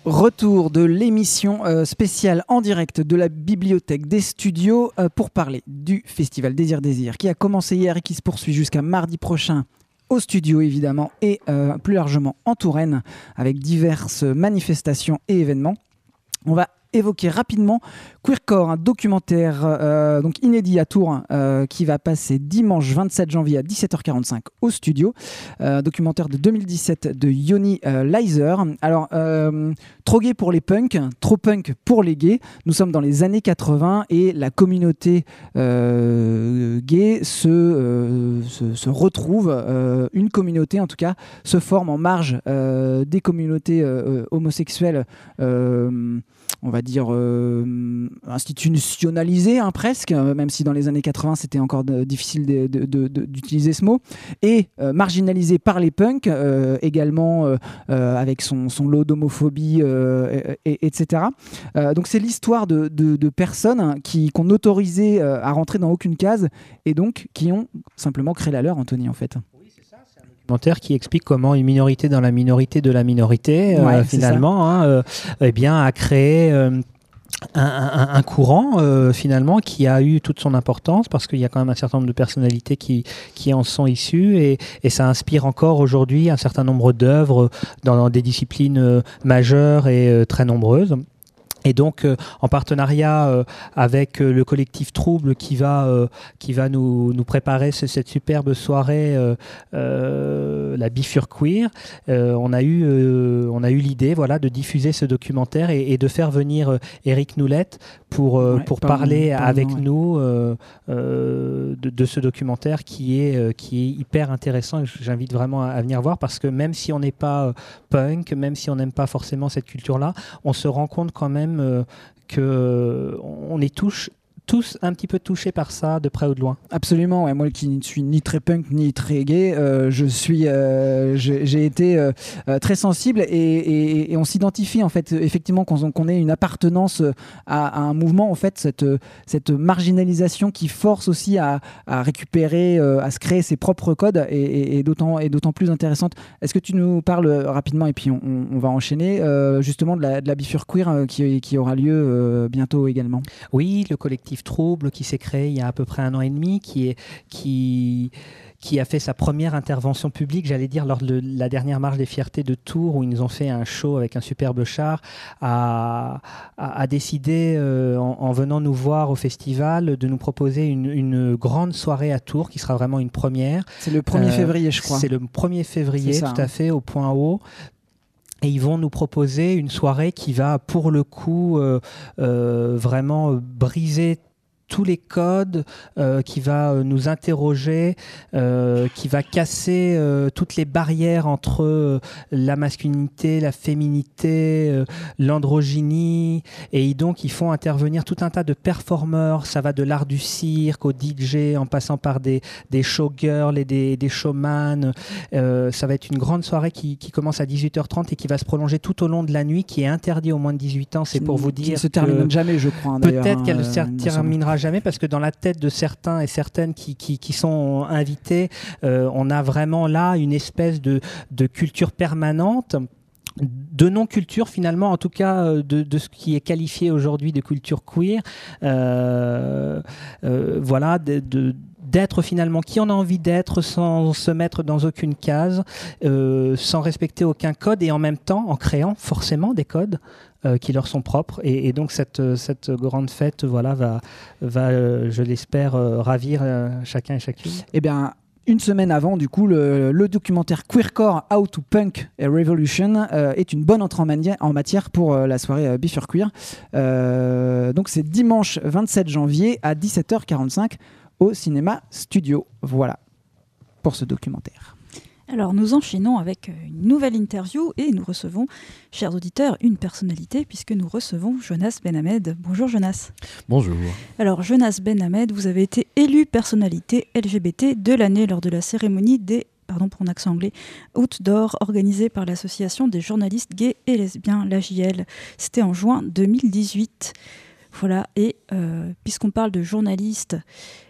Retour de l'émission spéciale en direct de la bibliothèque des studios pour parler du festival Désir qui a commencé hier et qui se poursuit jusqu'à mardi prochain au studio évidemment et plus largement en Touraine avec diverses manifestations et événements. On va évoquer rapidement Queercore, un documentaire donc inédit à Tours qui va passer dimanche 27 janvier à 17h45 au studio. Documentaire de 2017 de Yoni Leiser. Alors, trop gay pour les punks, trop punk pour les gays. Nous sommes dans les années 80 et la communauté gay se retrouve, une communauté en tout cas, se forme en marge des communautés homosexuelles, on va dire institutionnalisé presque, même si dans les années 80 c'était encore difficile d'utiliser ce mot, et marginalisé par les punks également, avec son lot d'homophobie, etc. Donc c'est l'histoire de personnes qu'on autorisait à rentrer dans aucune case et donc qui ont simplement créé la leur, Anthony, en fait. Documentaire qui explique comment une minorité dans la minorité de la minorité, finalement, eh bien, a créé un courant finalement qui a eu toute son importance parce qu'il y a quand même un certain nombre de personnalités qui en sont issues et ça inspire encore aujourd'hui un certain nombre d'œuvres dans des disciplines majeures et très nombreuses. Et donc, en partenariat avec le collectif Trouble qui va nous préparer cette superbe soirée, la Bifurque Queer, on a eu l'idée, voilà, de diffuser ce documentaire et de faire venir Eric Noulette pour parler avec nous de ce documentaire qui est hyper intéressant. J'invite vraiment à venir voir parce que même si on n'est pas punk, même si on n'aime pas forcément cette culture-là, on se rend compte quand même qu'on est tous un petit peu touchés par ça, de près ou de loin. Absolument, ouais. Moi qui ne suis ni très punk ni très gay, j'ai été très sensible et on s'identifie en fait effectivement qu'on ait une appartenance à un mouvement, en fait cette marginalisation qui force aussi à récupérer, à se créer ses propres codes et d'autant plus intéressante. Est-ce que tu nous parles rapidement et puis on va enchaîner justement de la Bifurque Queer qui aura lieu bientôt également? Oui, le collectif Trouble qui s'est créé il y a à peu près 1 an et demi, qui a fait sa première intervention publique, j'allais dire, lors de la dernière marche des fiertés de Tours, où ils nous ont fait un show avec un superbe char, a décidé, en venant nous voir au festival, de nous proposer une grande soirée à Tours, qui sera vraiment une première. C'est le 1er février, je crois. C'est le 1er février, tout à fait, au Point Haut. Et ils vont nous proposer une soirée qui va, pour le coup, vraiment briser tous les codes, qui va nous interroger, qui va casser toutes les barrières entre la masculinité, la féminité, l'androgynie. Et donc, ils font intervenir tout un tas de performeurs. Ça va de l'art du cirque au DJ, en passant par des showgirls et des showman. Ça va être une grande soirée qui commence à 18h30 et qui va se prolonger tout au long de la nuit, qui est interdit aux moins de 18 ans. C'est pour vous dire qui ne se termine jamais, je crois. Peut-être qu'elle ne se terminera jamais, parce que dans la tête de certains et certaines qui sont invités, on a vraiment là une espèce de culture permanente, de non-culture finalement, en tout cas de ce qui est qualifié aujourd'hui de culture queer, voilà, d'être finalement qui on a envie d'être sans se mettre dans aucune case, sans respecter aucun code et en même temps en créant forcément des codes qui leur sont propres. Et donc cette grande fête, voilà, va je l'espère, ravir chacun et chacune. Eh bien, une semaine avant, du coup, le documentaire Queercore, How to Punk a Revolution est une bonne entrée en matière pour la soirée Bifurque Queer. Donc c'est dimanche 27 janvier à 17h45 au Cinéma Studio. Voilà pour ce documentaire. Alors nous enchaînons avec une nouvelle interview et nous recevons, chers auditeurs, une personnalité puisque nous recevons Jonas Ben Hamed. Bonjour Jonas. Bonjour. Alors Jonas Ben Hamed, vous avez été élu personnalité LGBT de l'année lors de la cérémonie des Outdoor organisée par l'association des journalistes gays et lesbiens, l'AJL. C'était en juin 2018. Voilà, et puisqu'on parle de journalistes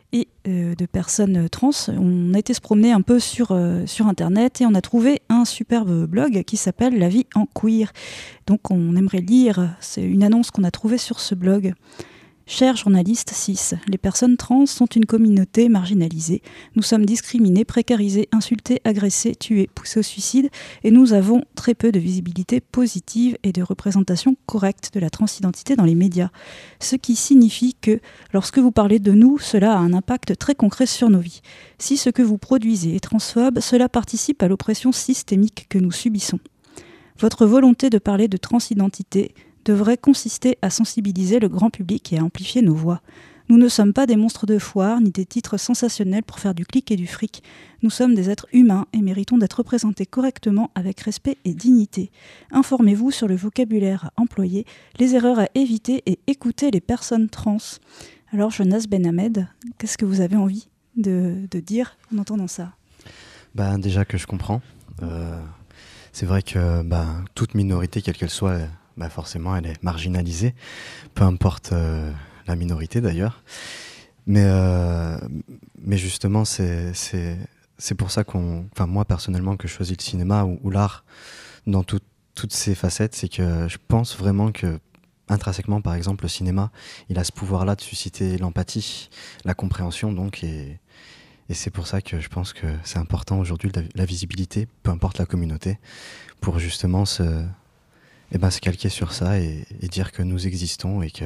et de personnes trans. On a été se promener un peu sur Internet et on a trouvé un superbe blog qui s'appelle La vie en queer. Donc on aimerait lire, c'est une annonce qu'on a trouvée sur ce blog. Chers journalistes cis, les personnes trans sont une communauté marginalisée. Nous sommes discriminés, précarisés, insultés, agressés, tués, poussés au suicide et nous avons très peu de visibilité positive et de représentation correcte de la transidentité dans les médias. Ce qui signifie que, lorsque vous parlez de nous, cela a un impact très concret sur nos vies. Si ce que vous produisez est transphobe, cela participe à l'oppression systémique que nous subissons. Votre volonté de parler de transidentité devrait consister à sensibiliser le grand public et à amplifier nos voix. Nous ne sommes pas des monstres de foire, ni des titres sensationnels pour faire du clic et du fric. Nous sommes des êtres humains et méritons d'être représentés correctement avec respect et dignité. Informez-vous sur le vocabulaire à employer, les erreurs à éviter et écoutez les personnes trans. Alors Jonas Ben-Hamed, qu'est-ce que vous avez envie de dire en entendant ça ? Déjà que je comprends. C'est vrai que toute minorité, quelle qu'elle soit, forcément elle est marginalisée, peu importe la minorité d'ailleurs. Mais justement, c'est pour ça moi personnellement, que je choisis le cinéma ou l'art dans toutes ses facettes, c'est que je pense vraiment que intrinsèquement, par exemple, le cinéma, il a ce pouvoir-là de susciter l'empathie, la compréhension, donc, et c'est pour ça que je pense que c'est important aujourd'hui la visibilité, peu importe la communauté, pour justement se calquer sur ça et dire que nous existons et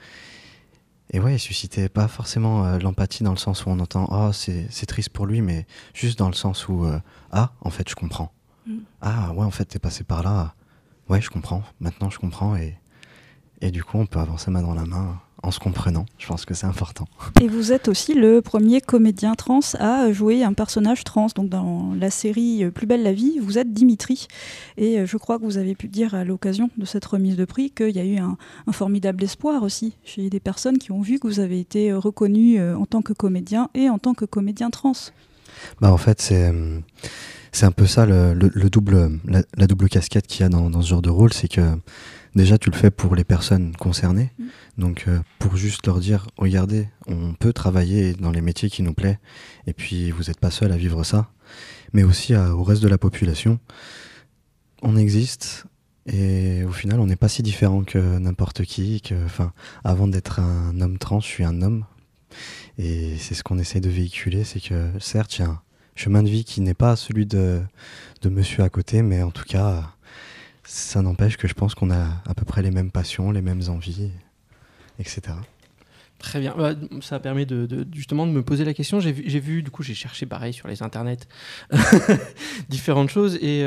susciter pas forcément l'empathie dans le sens où on entend « Oh, c'est triste pour lui », mais juste dans le sens où « Ah, en fait, je comprends. Ah, ouais, en fait, t'es passé par là. Ouais, je comprends. Maintenant, je comprends. » Et du coup, on peut avancer main dans la main en se comprenant. Je pense que c'est important. Et vous êtes aussi le premier comédien trans à jouer un personnage trans. Donc dans la série Plus belle la vie, vous êtes Dimitri. Et je crois que vous avez pu dire à l'occasion de cette remise de prix qu'il y a eu un formidable espoir aussi chez des personnes qui ont vu que vous avez été reconnu en tant que comédien et en tant que comédien trans. En fait, c'est un peu ça la double casquette qu'il y a dans ce genre de rôle. C'est que déjà, tu le fais pour les personnes concernées. Donc, pour juste leur dire, regardez, on peut travailler dans les métiers qui nous plaisent, et puis vous n'êtes pas seul à vivre ça. Mais aussi au reste de la population, on existe, et au final, on n'est pas si différent que n'importe qui. Avant d'être un homme trans, je suis un homme. Et c'est ce qu'on essaie de véhiculer, c'est que certes, il y a un chemin de vie qui n'est pas celui de monsieur à côté, mais en tout cas, ça n'empêche que je pense qu'on a à peu près les mêmes passions, les mêmes envies, etc. Très bien. Ça permet justement de me poser la question. J'ai vu, du coup, j'ai cherché pareil sur les internets différentes choses et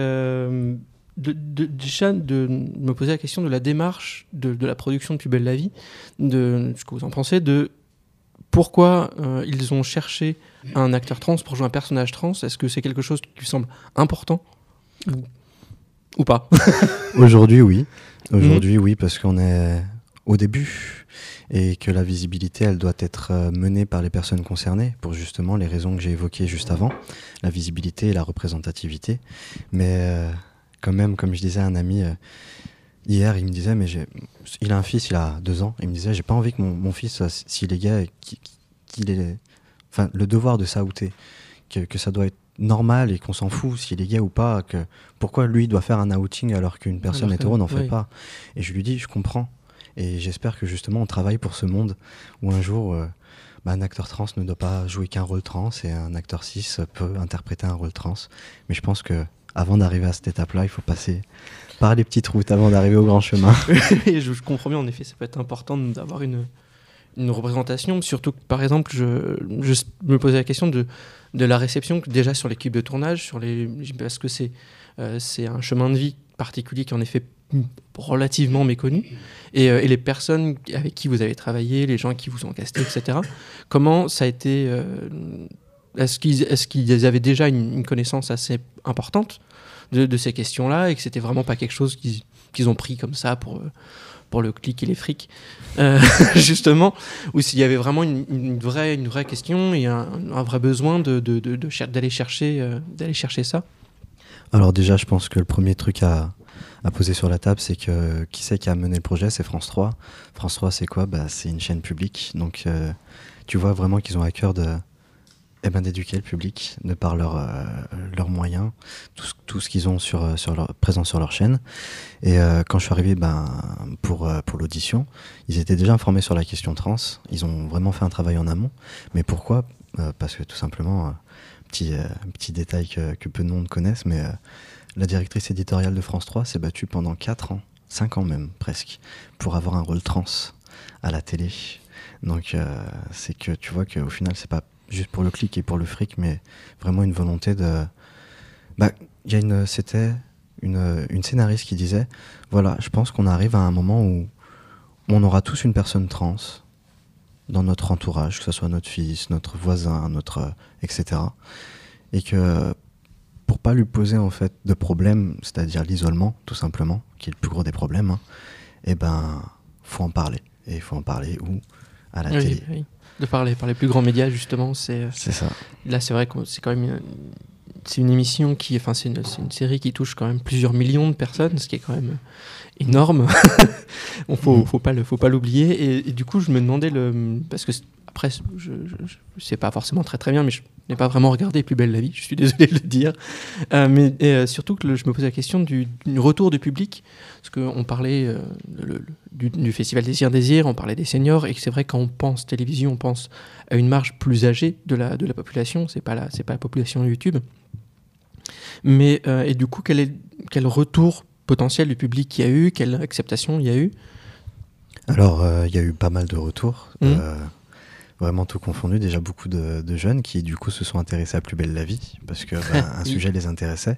déjà de me poser la question de la démarche de la production de Plus belle la vie, de ce que vous en pensez, de pourquoi ils ont cherché un acteur trans pour jouer un personnage trans. Est-ce que c'est quelque chose qui vous semble important ou pas? Aujourd'hui, oui. Aujourd'hui, oui, parce qu'on est au début et que la visibilité, elle doit être menée par les personnes concernées pour justement les raisons que j'ai évoquées juste avant, la visibilité et la représentativité. Mais quand même, comme je disais à un ami hier, il me disait, mais il a un fils, il a 2 ans, il me disait, j'ai pas envie que mon fils, s'il est gay, qu'il ait le devoir de s'outer, que ça doit être normal et qu'on s'en fout s'il est gay ou pas, que pourquoi lui doit faire un outing alors qu'une personne hétéro n'en fait pas. Et je lui dis, je comprends. Et j'espère que justement on travaille pour ce monde où un jour un acteur trans ne doit pas jouer qu'un rôle trans et un acteur cis peut interpréter un rôle trans. Mais je pense que avant d'arriver à cette étape-là, il faut passer par les petites routes avant d'arriver au grand chemin. Je comprends bien, en effet, ça peut être important d'avoir une représentation, surtout que par exemple je me posais la question de la réception déjà sur l'équipe de tournage, parce que c'est un chemin de vie particulier qui est en effet relativement méconnu, et les personnes avec qui vous avez travaillé, les gens qui vous ont casté, etc. Comment ça a été est-ce qu'ils avaient déjà une connaissance assez importante de ces questions-là, et que c'était vraiment pas quelque chose qu'ils ont pris comme ça pour le clic et les frics, justement, ou s'il y avait vraiment une vraie question et un vrai besoin d'aller chercher ça. Alors déjà, je pense que le premier truc à à poser sur la table, c'est que qui c'est qui a mené le projet? C'est France 3. France 3, c'est quoi? C'est une chaîne publique. Donc, tu vois vraiment qu'ils ont à cœur d'éduquer le public de par leurs moyens, tout ce qu'ils ont présent sur leur chaîne. Et quand je suis arrivé pour l'audition, ils étaient déjà informés sur la question trans. Ils ont vraiment fait un travail en amont. Mais pourquoi? Parce que tout simplement, petit détail que peu de monde connaissent, mais la directrice éditoriale de France 3 s'est battue pendant 4 ans, 5 ans même presque, pour avoir un rôle trans à la télé. Donc c'est que tu vois qu'au final, c'est pas juste pour le clic et pour le fric, mais vraiment une volonté de... C'était une scénariste qui disait, voilà, je pense qu'on arrive à un moment où on aura tous une personne trans dans notre entourage, que ce soit notre fils, notre voisin, etc. Et que pour pas lui poser en fait de problème, c'est-à-dire l'isolement, tout simplement, qui est le plus gros des problèmes, faut en parler. Et il faut en parler où? À la télé. Oui. De parler par les plus grands médias, justement. C'est ça. Là, c'est vrai que c'est quand même c'est une émission c'est une série qui touche quand même plusieurs millions de personnes, ce qui est quand même énorme. Faut pas l'oublier. Et du coup, je me demandais parce que après, je sais pas forcément très bien, mais je n'ai pas vraiment regardé Plus belle la vie. Je suis désolé de le dire. Mais surtout que je me posais la question du retour du public, parce qu'on parlait du Festival Désir, on parlait des seniors, et que c'est vrai quand on pense télévision, on pense à une marge plus âgée de la population. C'est pas la population YouTube. Mais et du coup, quel retour potentiel du public il y a eu, quelle acceptation il y a eu? Alors, il y a eu pas mal de retours. Vraiment tout confondu, déjà beaucoup de jeunes qui du coup se sont intéressés à Plus belle la vie parce que un sujet les intéressait.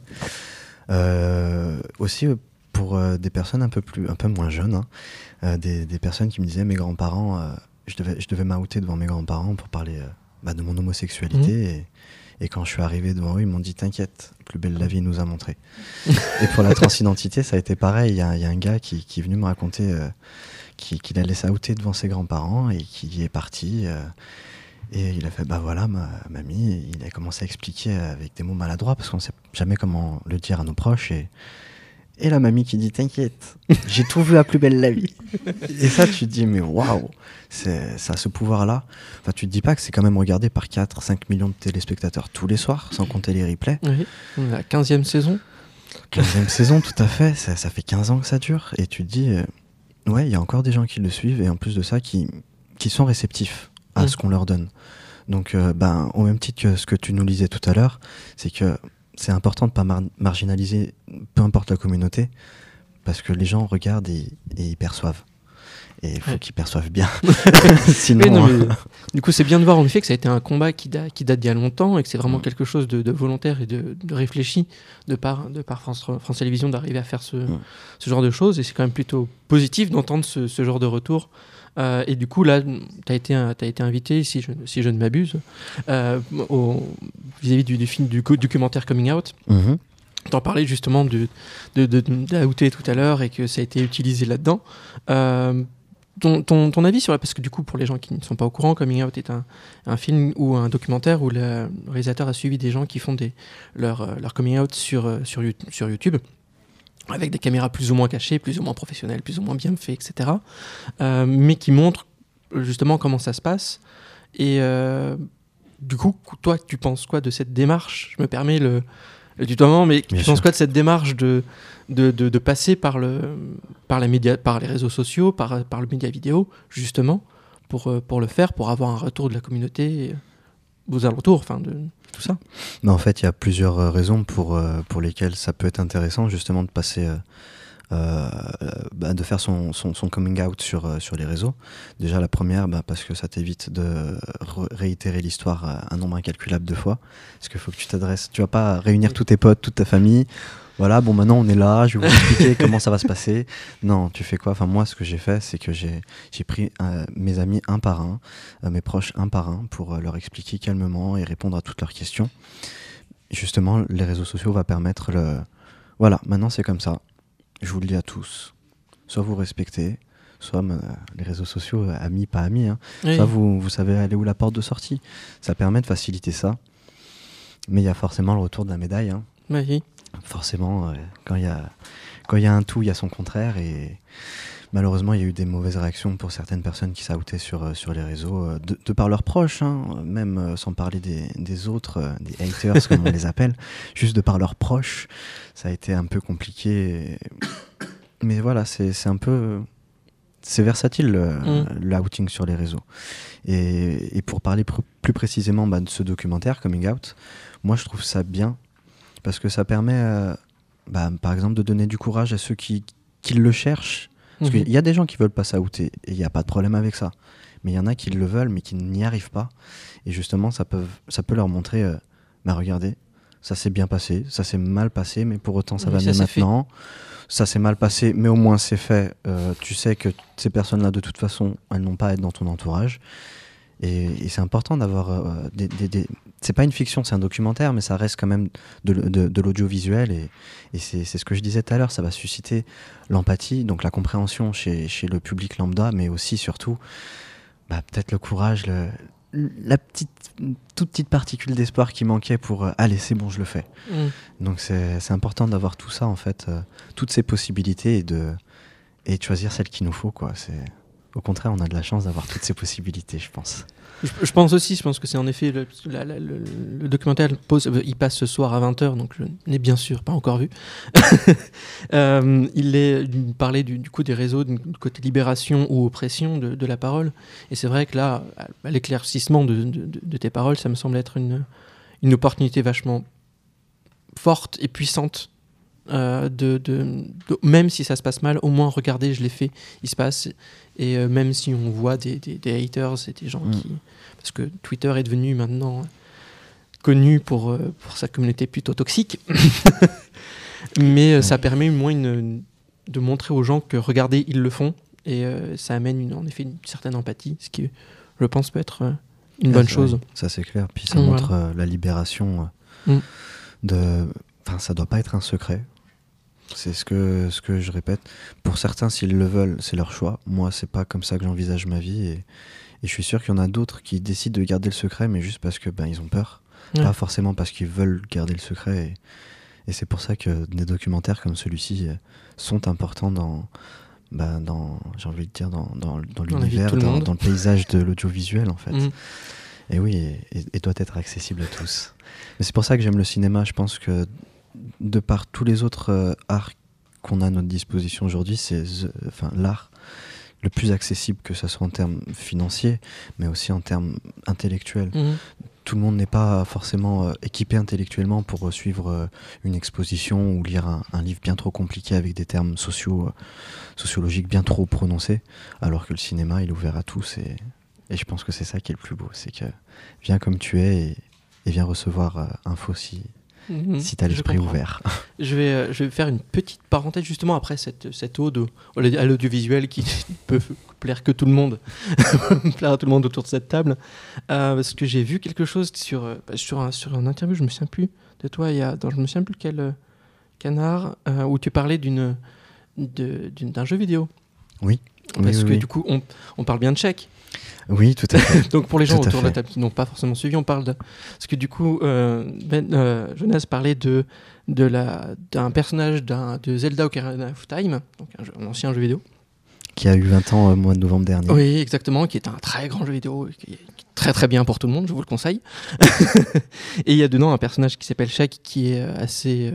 Aussi pour des personnes un peu moins jeunes, des personnes qui me disaient mes grands-parents, je devais m'outer devant mes grands-parents pour parler de mon homosexualité et quand je suis arrivé devant eux, ils m'ont dit t'inquiète, Plus belle la vie nous a montré. Et pour la transidentité, ça a été pareil. Il y a un gars qui est venu me raconter qu'il allait s'outer devant ses grands-parents et qui est parti. Et il a fait, voilà, mamie, il a commencé à expliquer avec des mots maladroits parce qu'on ne sait jamais comment le dire à nos proches. Et la mamie qui dit, t'inquiète, j'ai tout vu à Plus belle la vie. Et ça, tu te dis, mais waouh, ça a ce pouvoir-là. Enfin, tu te dis pas que c'est quand même regardé par 4-5 millions de téléspectateurs tous les soirs, sans compter les replays. Oui, on est à la 15e saison. 15e saison, tout à fait. Ça fait 15 ans que ça dure. Et tu te dis... ouais, il y a encore des gens qui le suivent et en plus de ça, qui sont réceptifs à ce qu'on leur donne. Donc, au même titre que ce que tu nous lisais tout à l'heure, c'est que c'est important de ne pas marginaliser peu importe la communauté parce que les gens regardent et ils perçoivent. Et il faut qu'ils perçoivent bien. Sinon, du coup, c'est bien de voir en effet que ça a été un combat qui date d'il y a longtemps et que c'est vraiment quelque chose de volontaire et de réfléchi de par France Télévisions d'arriver à faire ce genre de choses. Et c'est quand même plutôt positif d'entendre ce genre de retour. Et du coup, là, tu as été invité, si je ne m'abuse, vis-à-vis du film du documentaire Coming Out. T'en parlais justement d'outer tout à l'heure et que ça a été utilisé là-dedans. Ton avis sur parce que du coup pour les gens qui ne sont pas au courant, Coming Out est un film ou un documentaire où le réalisateur a suivi des gens qui font leur coming out sur YouTube avec des caméras plus ou moins cachées, plus ou moins professionnelles, plus ou moins bien faites, etc. Mais qui montrent justement comment ça se passe. Et du coup, toi, tu penses quoi de cette démarche? Je me permets le tutoiement, mais tu penses quoi de cette démarche de passer par les réseaux sociaux, par le média vidéo, justement, pour le faire, pour avoir un retour de la communauté aux alentours, enfin de tout ça? En fait, il y a plusieurs raisons pour lesquelles ça peut être intéressant, justement, de passer... de faire son coming out sur les réseaux. Déjà la première, parce que ça t'évite de réitérer l'histoire un nombre incalculable de fois, parce qu'il faut que tu t'adresses, tu vas pas réunir tous tes potes, toute ta famille, voilà, bon maintenant on est là, je vais vous expliquer comment ça va se passer. Non, tu fais quoi? Enfin moi ce que j'ai fait, c'est que j'ai pris mes amis un par un, mes proches un par un, pour leur expliquer calmement et répondre à toutes leurs questions. Justement, les réseaux sociaux vont permettre voilà, maintenant c'est comme ça. Je vous le dis à tous, soit vous respectez, soit les réseaux sociaux, amis, pas amis, oui. Soit vous savez aller où la porte de sortie. Ça permet de faciliter ça, mais il y a forcément le retour de la médaille. Oui. Forcément, quand quand il y a un tout, il y a son contraire. Et malheureusement, il y a eu des mauvaises réactions pour certaines personnes qui s'outaient sur les réseaux, de par leurs proches, hein, même sans parler des autres, des haters comme on les appelle, juste de par leurs proches. Ça a été un peu compliqué. Mais voilà, c'est un peu... C'est versatile, l'outing sur les réseaux. Et pour parler plus précisément de ce documentaire, Coming Out, moi je trouve ça bien, parce que ça permet, par exemple, de donner du courage à ceux qui le cherchent. Parce qu'il y a des gens qui veulent pas s'outer, et il n'y a pas de problème avec ça. Mais il y en a qui le veulent, mais qui n'y arrivent pas. Et justement, ça peut leur montrer, regardez, ça s'est bien passé, ça s'est mal passé, mais pour autant ça va mieux maintenant. Ça s'est mal passé, mais au moins c'est fait. Tu sais que ces personnes-là, de toute façon, elles n'ont pas à être dans ton entourage. Et c'est important d'avoir c'est pas une fiction, c'est un documentaire, mais ça reste quand même de l'audiovisuel. Et c'est ce que je disais tout à l'heure, ça va susciter l'empathie, donc la compréhension chez le public lambda, mais aussi, surtout, peut-être le courage, la toute petite particule d'espoir qui manquait pour allez, c'est bon, je le fais. Donc c'est important d'avoir tout ça, en fait, toutes ces possibilités et de choisir celle qu'il nous faut, quoi. Au contraire, on a de la chance d'avoir toutes ces possibilités, je pense. Je pense que c'est en effet le documentaire il passe ce soir à 20h, donc je n'ai bien sûr pas encore vu. Il parlait du coup des réseaux, du côté libération ou oppression de la parole. Et c'est vrai que là, l'éclaircissement de tes paroles, ça me semble être une opportunité vachement forte et puissante. Même si ça se passe mal, au moins regardez, je l'ai fait, il se passe. Et même si on voit des haters et des gens qui... Parce que Twitter est devenu maintenant connu pour sa communauté plutôt toxique. Mais ça permet au moins de montrer aux gens que regardez, ils le font. Et ça amène en effet une certaine empathie, ce qui, je pense, peut être une bonne chose. Ça c'est clair. Puis ça montre la libération Enfin, ça doit pas être un secret. C'est ce que je répète. Pour certains, s'ils le veulent, c'est leur choix. Moi, c'est pas comme ça que j'envisage ma vie. Et je suis sûr qu'il y en a d'autres qui décident de garder le secret, mais juste parce que ils ont peur. Pas forcément parce qu'ils veulent garder le secret. Et c'est pour ça que des documentaires comme celui-ci sont importants dans j'ai envie de dire, dans l'univers, dans le paysage de l'audiovisuel, en fait. Et oui, et doit être accessible à tous. Mais c'est pour ça que j'aime le cinéma. Je pense que de par tous les autres arts qu'on a à notre disposition aujourd'hui, c'est l'art le plus accessible, que ce soit en termes financiers, mais aussi en termes intellectuels. Tout le monde n'est pas forcément équipé intellectuellement pour suivre une exposition ou lire un livre bien trop compliqué avec des termes sociologiques bien trop prononcés, alors que le cinéma, il est ouvert à tous. Et je pense que c'est ça qui est le plus beau, c'est que viens comme tu es et viens recevoir info si tu as l'esprit ouvert. Je vais faire une petite parenthèse justement après cette ode à l'audiovisuel qui peut plaire que tout le monde, plaire à tout le monde autour de cette table, parce que j'ai vu quelque chose sur un interview, je me souviens plus de toi, je me souviens plus quel canard, où tu parlais d'un jeu vidéo. Oui. Parce que du coup, on parle bien de Tchèque. Oui, tout à fait. Donc pour les gens autour de la table qui n'ont pas forcément suivi, on parle parce que du coup, Jonas parlait d'un personnage de Zelda Ocarina of Time, donc un ancien jeu vidéo. Qui a eu 20 ans au mois de novembre dernier. Oui, exactement, qui est un très grand jeu vidéo, qui est très très bien pour tout le monde, je vous le conseille. Et il y a dedans un personnage qui s'appelle Shaq, qui est assez...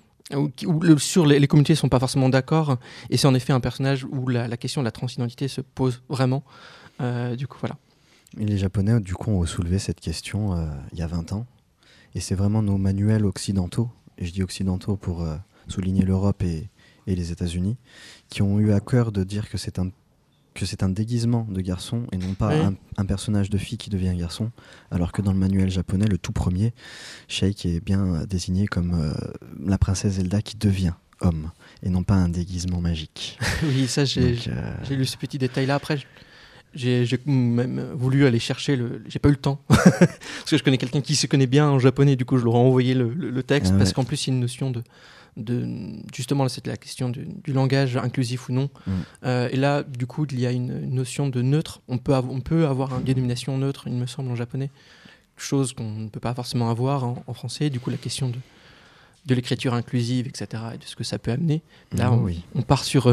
sur les communautés ne sont pas forcément d'accord, et c'est en effet un personnage où la question de la transidentité se pose vraiment. Du coup, voilà. Et les Japonais, du coup, ont soulevé cette question il y a 20 ans. Et c'est vraiment nos manuels occidentaux, et je dis occidentaux pour souligner l'Europe et les États-Unis, qui ont eu à cœur de dire que c'est un déguisement de garçon et non pas un personnage de fille qui devient un garçon, alors que dans le manuel japonais, le tout premier, Sheik est bien désigné comme la princesse Zelda qui devient homme, et non pas un déguisement magique. Oui, ça, j'ai lu ce petit détail-là. Après, j'ai même voulu aller chercher j'ai pas eu le temps parce que je connais quelqu'un qui se connaît bien en japonais, du coup je leur ai envoyé le texte, parce qu'en plus il y a une notion de justement, c'est la question du langage inclusif ou non. Et là du coup il y a une notion de neutre. On peut avoir une dénomination neutre, il me semble, en japonais, chose qu'on ne peut pas forcément avoir en français. Du coup la question l'écriture inclusive, etc., et de ce que ça peut amener. Là, Oui. on part sur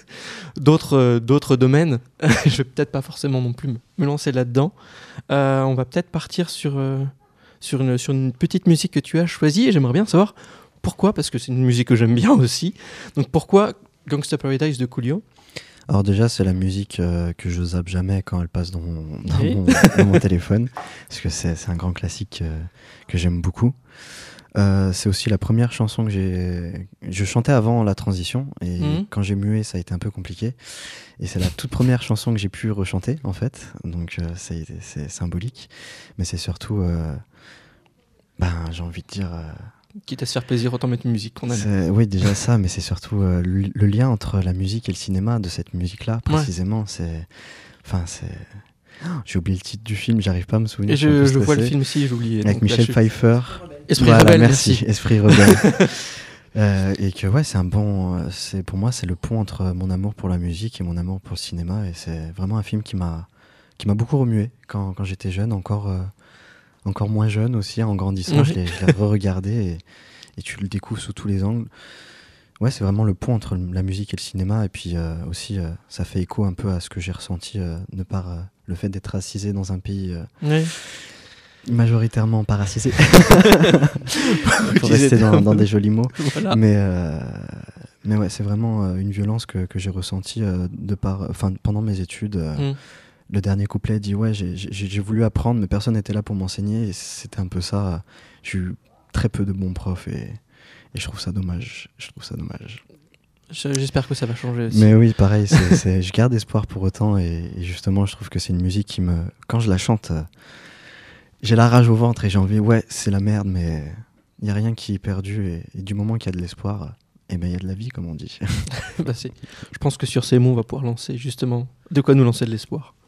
d'autres domaines. Je vais peut-être pas forcément non plus me lancer là-dedans. On va peut-être partir sur une petite musique que tu as choisie, et j'aimerais bien savoir pourquoi, parce que c'est une musique que j'aime bien aussi. Donc pourquoi Gangsta Paradise de Coolio ? Alors déjà, c'est la musique que je zappe jamais quand elle passe dans mon téléphone, parce que c'est un grand classique que j'aime beaucoup. C'est aussi la première chanson que je chantais avant la transition, et quand j'ai mué, ça a été un peu compliqué. Et c'est la toute première chanson que j'ai pu rechanter, en fait. Donc c'est symbolique, mais c'est surtout, j'ai envie de dire... Quitte à se faire plaisir, autant mettre une musique qu'on aime. Oui, déjà ça, mais c'est surtout le lien entre la musique et le cinéma de cette musique-là, précisément. Ouais. J'ai oublié le titre du film, j'arrive pas à me souvenir. Et je vois le film aussi, j'ai oublié. Avec Michel Pfeiffer. Esprit rebelle, merci. Esprit rebelle. Et que ouais, pour moi, c'est le pont entre mon amour pour la musique et mon amour pour le cinéma. Et c'est vraiment un film qui m'a beaucoup remué quand j'étais jeune, encore moins jeune aussi, en grandissant. Ouais. Je l'ai re-regardé et tu le découvres sous tous les angles. Ouais, c'est vraiment le pont entre la musique et le cinéma. Et puis aussi, ça fait écho un peu à ce que j'ai ressenti de par le fait d'être racisé dans un pays majoritairement pas racisé. Pour rester dans des jolis mots. Voilà. Mais ouais, c'est vraiment une violence que j'ai ressentie pendant mes études. Le dernier couplet dit ouais, j'ai voulu apprendre, mais personne n'était là pour m'enseigner. Et c'était un peu ça. J'ai eu très peu de bons profs et je trouve ça dommage. J'espère que ça va changer aussi. Mais oui, pareil, je garde espoir pour autant. Et justement, je trouve que c'est une musique qui quand je la chante, j'ai la rage au ventre et j'ai envie, ouais, c'est la merde, mais il n'y a rien qui est perdu. Et du moment qu'il y a de l'espoir, il y a de la vie, comme on dit. Je pense que sur ces mots, on va pouvoir lancer justement de quoi nous lancer de l'espoir.